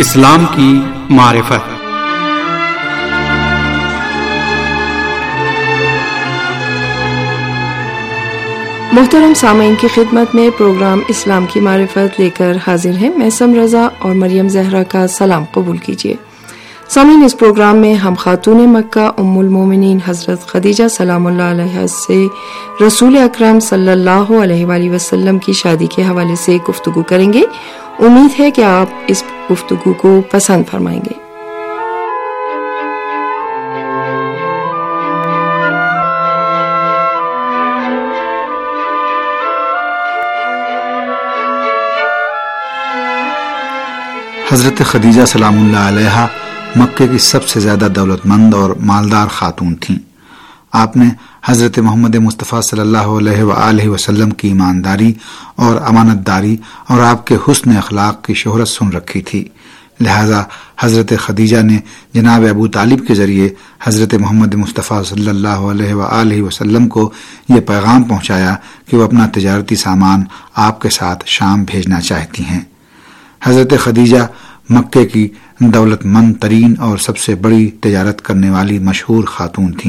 اسلام کی معرفت۔ محترم سامعین کی خدمت میں پروگرام اسلام کی معرفت لے کر حاضر ہیں۔ میں سم رضا اور مریم زہرا کا سلام قبول کیجیے۔ سامعین، اس پروگرام میں ہم خاتون مکہ ام المومنین حضرت خدیجہ سلام اللہ علیہا سے رسول اکرم صلی اللہ علیہ وآلہ وسلم کی شادی کے حوالے سے گفتگو کریں گے۔ امید ہے کہ آپ اس گفتگو کو پسند فرمائیں گے۔ حضرت خدیجہ سلام اللہ علیہا مکے کی سب سے زیادہ دولت مند اور مالدار خاتون تھیں۔ آپ نے حضرت محمد مصطفیٰ صلی اللہ علیہ وآلہ وسلم کی ایمانداری اور امانت داری اور آپ کے حسن اخلاق کی شہرت سن رکھی تھی، لہذا حضرت خدیجہ نے جناب ابو طالب کے ذریعے حضرت محمد مصطفیٰ صلی اللہ علیہ وآلہ وسلم کو یہ پیغام پہنچایا کہ وہ اپنا تجارتی سامان آپ کے ساتھ شام بھیجنا چاہتی ہیں۔ حضرت خدیجہ مکے کی دولت مند ترین اور سب سے بڑی تجارت کرنے والی مشہور خاتون تھیں۔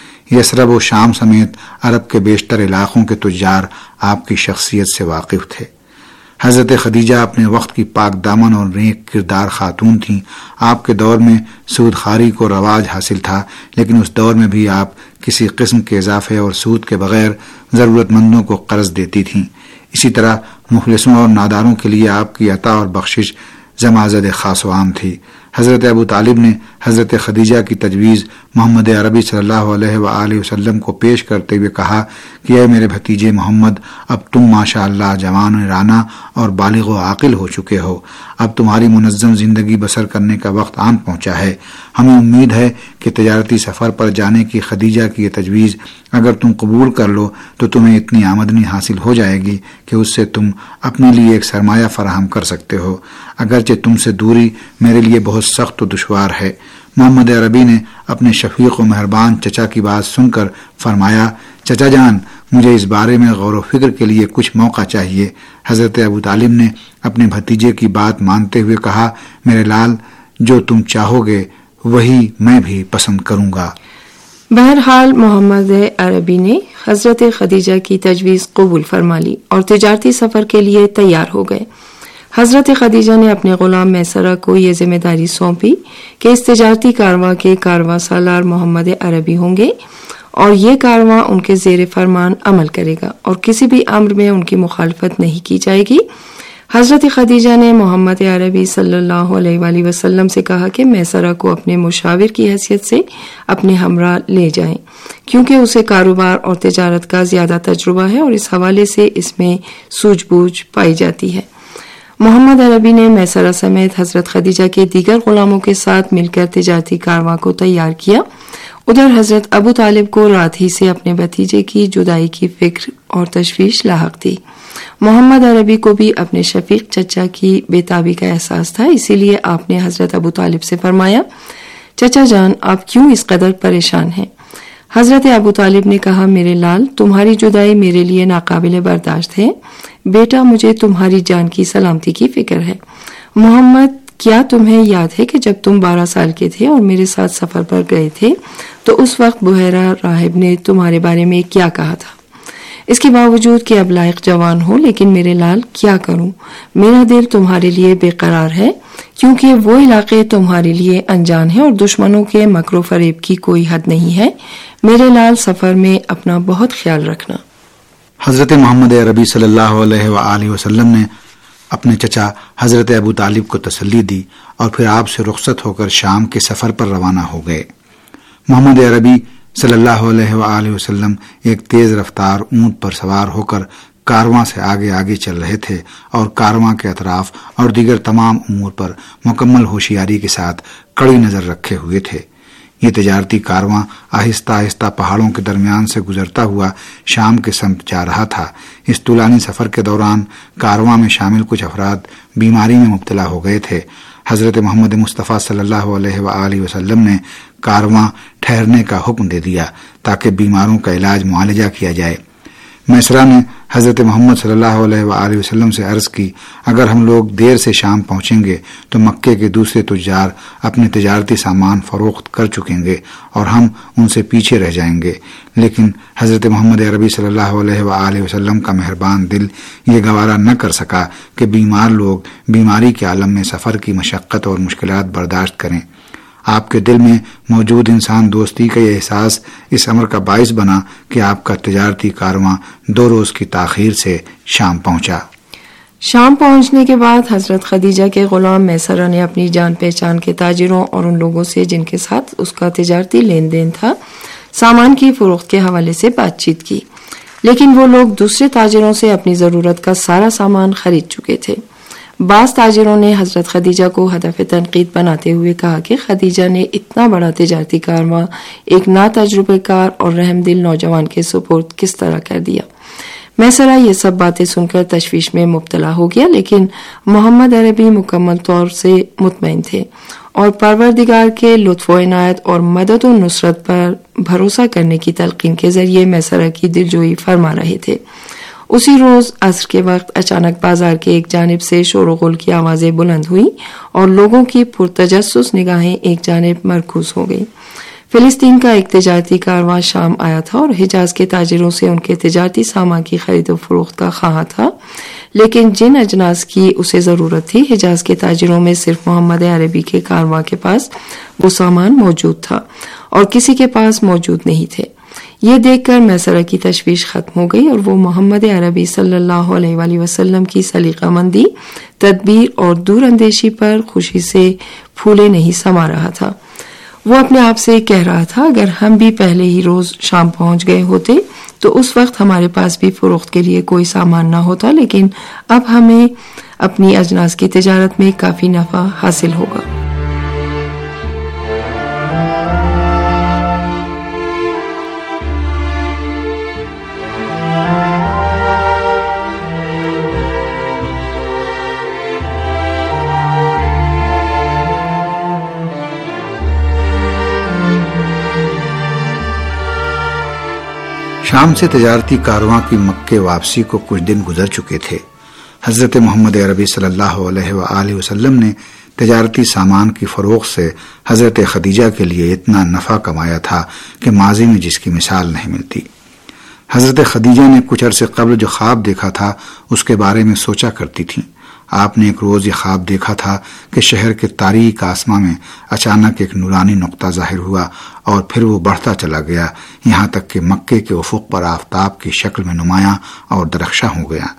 یثرب و شام سمیت عرب کے بیشتر علاقوں کے تجار آپ کی شخصیت سے واقف تھے۔ حضرت خدیجہ اپنے وقت کی پاک دامن اور نیک کردار خاتون تھیں۔ آپ کے دور میں سود خواری کو رواج حاصل تھا، لیکن اس دور میں بھی آپ کسی قسم کے اضافے اور سود کے بغیر ضرورت مندوں کو قرض دیتی تھیں۔ اسی طرح مخلصوں اور ناداروں کے لیے آپ کی عطا اور بخشش زمازد خاص و عام تھی۔ حضرت ابو طالب نے حضرت خدیجہ کی تجویز محمد عربی صلی اللہ علیہ وآلہ وسلم کو پیش کرتے ہوئے کہا کہ اے میرے بھتیجے محمد، اب تم ماشاء اللہ جوان و رانا اور بالغ و عاقل ہو چکے ہو، اب تمہاری منظم زندگی بسر کرنے کا وقت آن پہنچا ہے۔ ہمیں امید ہے کہ تجارتی سفر پر جانے کی خدیجہ کی یہ تجویز اگر تم قبول کر لو تو تمہیں اتنی آمدنی حاصل ہو جائے گی کہ اس سے تم اپنے لیے ایک سرمایہ فراہم کر سکتے ہو، اگرچہ تم سے دوری میرے لیے بہت سخت و دشوار ہے۔ محمد عربی نے اپنے شفیق و مہربان چچا کی بات سن کر فرمایا، چچا جان، مجھے اس بارے میں غور و فکر کے لیے کچھ موقع چاہیے۔ حضرت ابو طالب نے اپنے بھتیجے کی بات مانتے ہوئے کہا، میرے لال، جو تم چاہو گے وہی میں بھی پسند کروں گا۔ بہرحال محمد عربی نے حضرت خدیجہ کی تجویز قبول فرما لی اور تجارتی سفر کے لیے تیار ہو گئے۔ حضرت خدیجہ نے اپنے غلام میسرہ کو یہ ذمہ داری سونپی کہ اس تجارتی کارواں کے کارواں سالار محمد عربی ہوں گے اور یہ کارواں ان کے زیر فرمان عمل کرے گا اور کسی بھی امر میں ان کی مخالفت نہیں کی جائے گی۔ حضرت خدیجہ نے محمد عربی صلی اللہ علیہ وآلہ وسلم سے کہا کہ میسرہ کو اپنے مشاور کی حیثیت سے اپنے ہمراہ لے جائیں، کیونکہ اسے کاروبار اور تجارت کا زیادہ تجربہ ہے اور اس حوالے سے اس میں سوجھ بوجھ پائی جاتی ہے۔ محمد عربی نے میسرہ سمیت حضرت خدیجہ کے دیگر غلاموں کے ساتھ مل کر تجارتی کارواں کو تیار کیا۔ ادھر حضرت ابو طالب کو رات ہی سے اپنے بھتیجے کی جدائی کی فکر اور تشویش لاحق تھی۔ محمد عربی کو بھی اپنے شفیق چچا کی بے تابی کا احساس تھا، اسی لیے آپ نے حضرت ابو طالب سے فرمایا، چچا جان، آپ کیوں اس قدر پریشان ہیں؟ حضرت ابو طالب نے کہا، میرے لال، تمہاری جدائی میرے لیے ناقابل برداشت ہے۔ بیٹا، مجھے تمہاری جان کی سلامتی کی فکر ہے۔ محمد، کیا تمہیں یاد ہے کہ جب تم 12 سال کے تھے اور میرے ساتھ سفر پر گئے تھے تو اس وقت بحیرہ راہب نے تمہارے بارے میں کیا کہا تھا؟ اس کے باوجود کہ اب لائق جوان ہو، لیکن میرے لال کیا کروں، میرا دل تمہارے لیے بے قرار ہے، کیونکہ وہ علاقے تمہارے لیے انجان ہیں اور دشمنوں کے مکر و فریب کی کوئی حد نہیں ہے۔ میرے لال، سفر میں اپنا بہت خیال رکھنا۔ حضرت محمد عربی صلی اللہ علیہ وآلہ وسلم نے اپنے چچا حضرت ابو طالب کو تسلی دی اور پھر آپ سے رخصت ہو کر شام کے سفر پر روانہ ہو گئے۔ محمد عربی صلی اللہ علیہ وآلہ وسلم ایک تیز رفتار اونٹ پر سوار ہو کر کارواں سے آگے آگے چل رہے تھے اور کارواں کے اطراف اور دیگر تمام امور پر مکمل ہوشیاری کے ساتھ کڑی نظر رکھے ہوئے تھے۔ یہ تجارتی کارواں آہستہ آہستہ پہاڑوں کے درمیان سے گزرتا ہوا شام کے سمت جا رہا تھا۔ اس طولانی سفر کے دوران کارواں میں شامل کچھ افراد بیماری میں مبتلا ہو گئے تھے۔ حضرت محمد مصطفیٰ صلی اللہ علیہ وآلہ وسلم نے کارواں ٹھہرنے کا حکم دے دیا تاکہ بیماروں کا علاج معالجہ کیا جائے۔ میسرہ نے حضرت محمد صلی اللہ علیہ وآلہ وسلم سے عرض کی، اگر ہم لوگ دیر سے شام پہنچیں گے تو مکے کے دوسرے تجار اپنے تجارتی سامان فروخت کر چکیں گے اور ہم ان سے پیچھے رہ جائیں گے۔ لیکن حضرت محمد عربی صلی اللہ علیہ وآلہ وسلم کا مہربان دل یہ گوارا نہ کر سکا کہ بیمار لوگ بیماری کے عالم میں سفر کی مشقت اور مشکلات برداشت کریں۔ آپ کے دل میں موجود انسان دوستی کا یہ احساس اس امر کا باعث بنا کہ آپ کا تجارتی کارواں 2 روز کی تاخیر سے شام پہنچا۔ شام پہنچنے کے بعد حضرت خدیجہ کے غلام میسرہ نے اپنی جان پہچان کے تاجروں اور ان لوگوں سے جن کے ساتھ اس کا تجارتی لین دین تھا سامان کی فروخت کے حوالے سے بات چیت کی، لیکن وہ لوگ دوسرے تاجروں سے اپنی ضرورت کا سارا سامان خرید چکے تھے۔ بعض تاجروں نے حضرت خدیجہ کو ہدف تنقید بناتے ہوئے کہا کہ خدیجہ نے اتنا بڑا تجارتی کارواں ایک ناتجربہ کار اور رحم دل نوجوان کے سپرد کس طرح کر دیا۔ میسرہ یہ سب باتیں سن کر تشویش میں مبتلا ہو گیا، لیکن محمد عربی مکمل طور سے مطمئن تھے اور پروردگار کے لطف و عنایت اور مدد و نصرت پر بھروسہ کرنے کی تلقین کے ذریعے میسرہ کی دلجوئی فرما رہے تھے۔ اسی روز عصر کے وقت اچانک بازار کے ایک جانب سے شور و غل کی آوازیں بلند ہوئیں اور لوگوں کی پرتجسس نگاہیں ایک جانب مرکوز ہو گئیں۔ فلسطین کا ایک تجارتی کارواں شام آیا تھا اور حجاز کے تاجروں سے ان کے تجارتی سامان کی خرید و فروخت کا خواہاں تھا، لیکن جن اجناس کی اسے ضرورت تھی حجاز کے تاجروں میں صرف محمد عربی کے کارواں کے پاس وہ سامان موجود تھا اور کسی کے پاس موجود نہیں تھے۔ یہ دیکھ کر میسرہ کی تشویش ختم ہو گئی اور وہ محمد عربی صلی اللہ علیہ وآلہ وسلم کی سلیقہ مندی، تدبیر اور دور اندیشی پر خوشی سے پھولے نہیں سما رہا تھا۔ وہ اپنے آپ سے کہہ رہا تھا، اگر ہم بھی پہلے ہی روز شام پہنچ گئے ہوتے تو اس وقت ہمارے پاس بھی فروخت کے لیے کوئی سامان نہ ہوتا، لیکن اب ہمیں اپنی اجناس کی تجارت میں کافی نفع حاصل ہوگا۔ شام سے تجارتی کارواں کی مکے واپسی کو کچھ دن گزر چکے تھے۔ حضرت محمد عربی صلی اللہ علیہ وآلہ وسلم نے تجارتی سامان کی فروخت سے حضرت خدیجہ کے لیے اتنا نفع کمایا تھا کہ ماضی میں جس کی مثال نہیں ملتی۔ حضرت خدیجہ نے کچھ عرصے قبل جو خواب دیکھا تھا اس کے بارے میں سوچا کرتی تھیں۔ آپ نے ایک روز یہ خواب دیکھا تھا کہ شہر کے تاریک آسمان میں اچانک ایک نورانی نقطہ ظاہر ہوا اور پھر وہ بڑھتا چلا گیا یہاں تک کہ مکے کے افق پر آفتاب کی شکل میں نمایاں اور درخشاں ہو گیا۔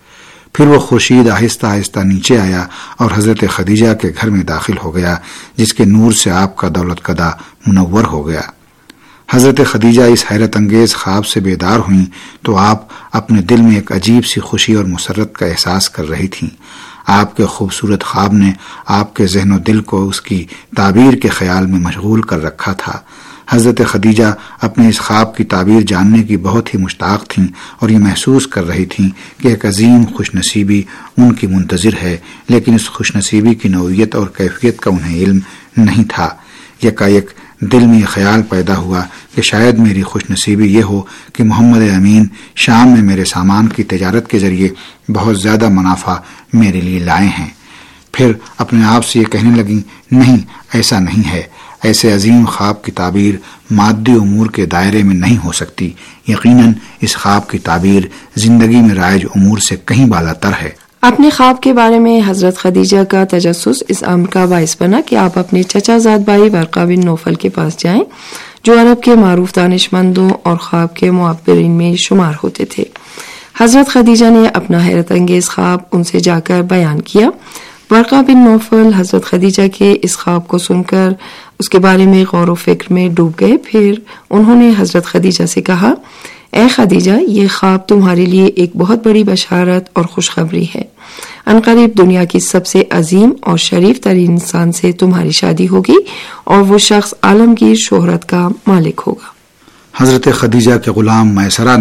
پھر وہ خورشید آہستہ آہستہ نیچے آیا اور حضرت خدیجہ کے گھر میں داخل ہو گیا، جس کے نور سے آپ کا دولت کدہ منور ہو گیا۔ حضرت خدیجہ اس حیرت انگیز خواب سے بیدار ہوئیں تو آپ اپنے دل میں ایک عجیب سی خوشی اور مسرت کا احساس کر رہی تھیں۔ آپ کے خوبصورت خواب نے آپ کے ذہن و دل کو اس کی تعبیر کے خیال میں مشغول کر رکھا تھا۔ حضرت خدیجہ اپنے اس خواب کی تعبیر جاننے کی بہت ہی مشتاق تھیں اور یہ محسوس کر رہی تھیں کہ ایک عظیم خوش نصیبی ان کی منتظر ہے، لیکن اس خوش نصیبی کی نوعیت اور کیفیت کا انہیں علم نہیں تھا۔ یکایک دل میں یہ خیال پیدا ہوا کہ شاید میری خوش نصیبی یہ ہو کہ محمد امین شام میں میرے سامان کی تجارت کے ذریعے بہت زیادہ منافع میرے لیے لائے ہیں۔ پھر اپنے آپ سے یہ کہنے لگیں، نہیں، ایسا نہیں ہے۔ ایسے عظیم خواب کی تعبیر مادی امور کے دائرے میں نہیں ہو سکتی۔ یقیناً اس خواب کی تعبیر زندگی میں رائج امور سے کہیں بالا تر ہے۔ اپنے خواب کے بارے میں حضرت خدیجہ کا تجسس اس امر کا باعث بنا کہ آپ اپنے چچا زاد بھائی ورقہ بن نوفل کے پاس جائیں، جو عرب کے معروف دانش مندوں اور خواب کے معبرین میں شمار ہوتے تھے۔ حضرت خدیجہ نے اپنا حیرت انگیز خواب ان سے جا کر بیان کیا۔ ورقہ بن نوفل حضرت خدیجہ کے اس خواب کو سن کر اس کے بارے میں غور و فکر میں ڈوب گئے۔ پھر انہوں نے حضرت خدیجہ سے کہا، اے خدیجہ، یہ خواب تمہارے لیے ایک بہت بڑی بشارت اور خوشخبری ہے۔ عنقریب دنیا کی سب سے عظیم اور شریف ترین انسان سے تمہاری شادی ہوگی اور وہ شخص عالمگیر شہرت کا مالک ہوگا۔ حضرت خدیجہ کے غلام میسرہ نے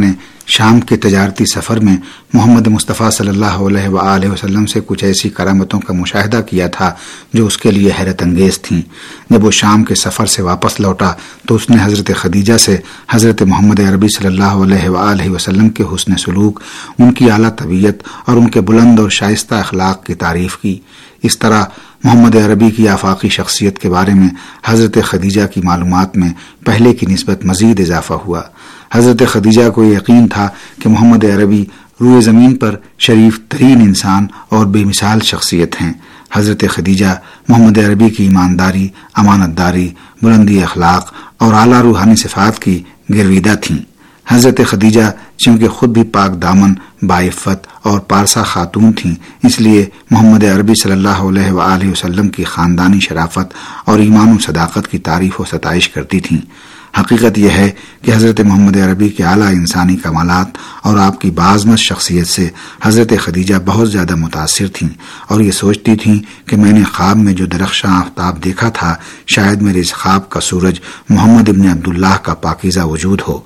شام کے تجارتی سفر میں محمد مصطفیٰ صلی اللہ علیہ وآلہ وسلم سے کچھ ایسی کرامتوں کا مشاہدہ کیا تھا جو اس کے لیے حیرت انگیز تھیں۔ جب وہ شام کے سفر سے واپس لوٹا تو اس نے حضرت خدیجہ سے حضرت محمد عربی صلی اللہ علیہ وآلہ وسلم کے حسن سلوک، ان کی اعلیٰ طبیعت اور ان کے بلند اور شائستہ اخلاق کی تعریف کی۔ اس طرح محمد عربی کی آفاقی شخصیت کے بارے میں حضرت خدیجہ کی معلومات میں پہلے کی نسبت مزید اضافہ ہوا۔ حضرت خدیجہ کو یقین تھا کہ محمد عربی روئے زمین پر شریف ترین انسان اور بے مثال شخصیت ہیں۔ حضرت خدیجہ محمد عربی کی ایمانداری، امانت داری، بلندی اخلاق اور اعلیٰ روحانی صفات کی گرویدہ تھیں۔ حضرت خدیجہ چونکہ خود بھی پاک دامن، باعفت اور پارسا خاتون تھیں، اس لیے محمد عربی صلی اللہ علیہ وآلہ وسلم کی خاندانی شرافت اور ایمان و صداقت کی تعریف و ستائش کرتی تھیں۔ حقیقت یہ ہے کہ حضرت محمد عربی کے اعلیٰ انسانی کمالات اور آپ کی باعظمت شخصیت سے حضرت خدیجہ بہت زیادہ متاثر تھیں اور یہ سوچتی تھیں کہ میں نے خواب میں جو درخشاں آفتاب دیکھا تھا، شاید میرے اس خواب کا سورج محمد ابن عبداللہ کا پاکیزہ وجود ہو۔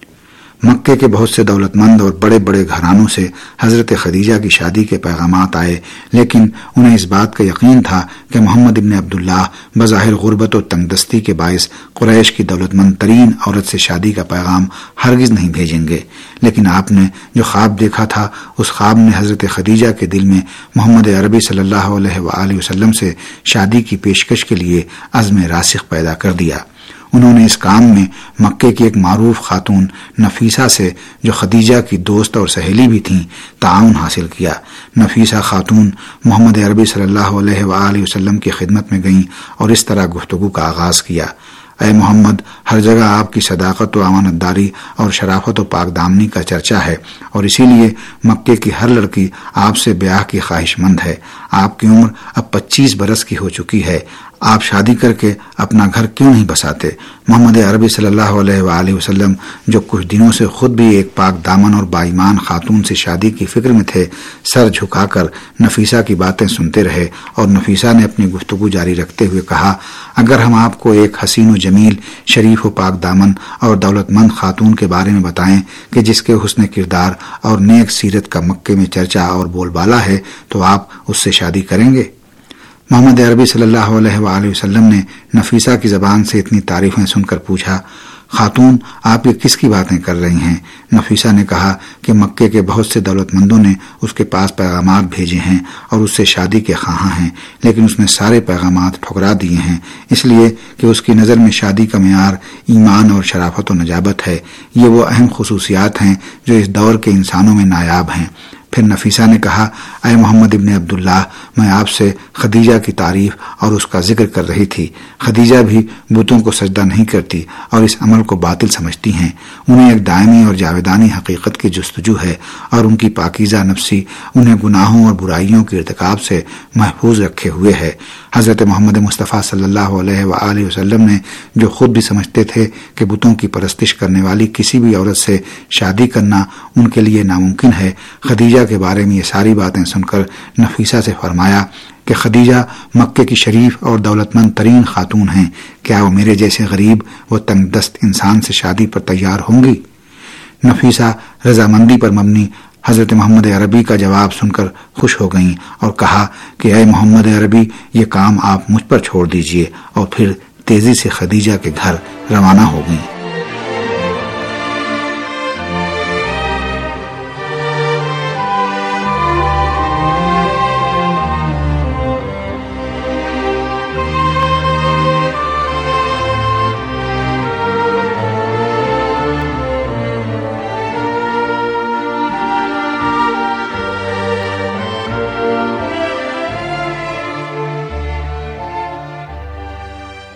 مکے کے بہت سے دولت مند اور بڑے بڑے گھرانوں سے حضرت خدیجہ کی شادی کے پیغامات آئے، لیکن انہیں اس بات کا یقین تھا کہ محمد ابن عبداللہ بظاہر غربت و تنگ دستی کے باعث قریش کی دولت مند ترین عورت سے شادی کا پیغام ہرگز نہیں بھیجیں گے۔ لیکن آپ نے جو خواب دیکھا تھا، اس خواب نے حضرت خدیجہ کے دل میں محمد عربی صلی اللہ علیہ وآلہ وسلم سے شادی کی پیشکش کے لیے عزم راسخ پیدا کر دیا۔ انہوں نے اس کام میں مکے کی ایک معروف خاتون نفیسہ سے، جو خدیجہ کی دوست اور سہیلی بھی تھیں، تعاون حاصل کیا۔ نفیسہ خاتون محمد عربی صلی اللہ علیہ وآلہ وسلم کی خدمت میں گئیں اور اس طرح گفتگو کا آغاز کیا۔ اے محمد، ہر جگہ آپ کی صداقت و امانت داری اور شرافت و پاک دامنی کا چرچا ہے، اور اسی لیے مکے کی ہر لڑکی آپ سے بیاہ کی خواہش مند ہے۔ آپ کی عمر اب 25 برس کی ہو چکی ہے، آپ شادی کر کے اپنا گھر کیوں نہیں بساتے؟ محمد عربی صلی اللہ علیہ وآلہ وسلم، جو کچھ دنوں سے خود بھی ایک پاک دامن اور باایمان خاتون سے شادی کی فکر میں تھے، سر جھکا کر نفیسہ کی باتیں سنتے رہے، اور نفیسہ نے اپنی گفتگو جاری رکھتے ہوئے کہا، اگر ہم آپ کو ایک حسین و جمیل، شریف و پاک دامن اور دولت مند خاتون کے بارے میں بتائیں کہ جس کے حسن کردار اور نیک سیرت کا مکے میں چرچا اور بول بالا ہے، تو آپ اس سے شادی کریں گے؟ محمد عربی صلی اللہ علیہ وآلہ وسلم نے نفیسہ کی زبان سے اتنی تعریفیں سن کر پوچھا، خاتون، آپ یہ کس کی باتیں کر رہی ہیں؟ نفیسہ نے کہا کہ مکے کے بہت سے دولت مندوں نے اس کے پاس پیغامات بھیجے ہیں اور اس سے شادی کے خواہاں ہیں، لیکن اس نے سارے پیغامات ٹھکرا دیے ہیں، اس لیے کہ اس کی نظر میں شادی کا معیار ایمان اور شرافت و نجابت ہے۔ یہ وہ اہم خصوصیات ہیں جو اس دور کے انسانوں میں نایاب ہیں۔ پھر نفیسہ نے کہا، اے محمد ابن عبداللہ، میں آپ سے خدیجہ کی تعریف اور اس کا ذکر کر رہی تھی۔ خدیجہ بھی بتوں کو سجدہ نہیں کرتی اور اس عمل کو باطل سمجھتی ہیں۔ انہیں ایک دائمی اور جاویدانی حقیقت کی جستجو ہے، اور ان کی پاکیزہ نفسی انہیں گناہوں اور برائیوں کے ارتکاب سے محفوظ رکھے ہوئے ہے۔ حضرت محمد مصطفیٰ صلی اللہ علیہ وآلہ وسلم نے، جو خود بھی سمجھتے تھے کہ بتوں کی پرستش کرنے والی کسی بھی عورت سے شادی کرنا ان کے لیے ناممکن ہے، خدیجہ کے بارے میں یہ ساری باتیں سن کر نفیسہ سے فرمایا کہ خدیجہ مکے کی شریف اور دولت مند ترین خاتون ہیں، کیا وہ میرے جیسے غریب و تنگ دست انسان سے شادی پر تیار ہوں گی؟ نفیسہ رضامندی پر مبنی حضرت محمد عربی کا جواب سن کر خوش ہو گئیں اور کہا کہ اے محمد عربی، یہ کام آپ مجھ پر چھوڑ دیجئے، اور پھر تیزی سے خدیجہ کے گھر روانہ ہو گئیں۔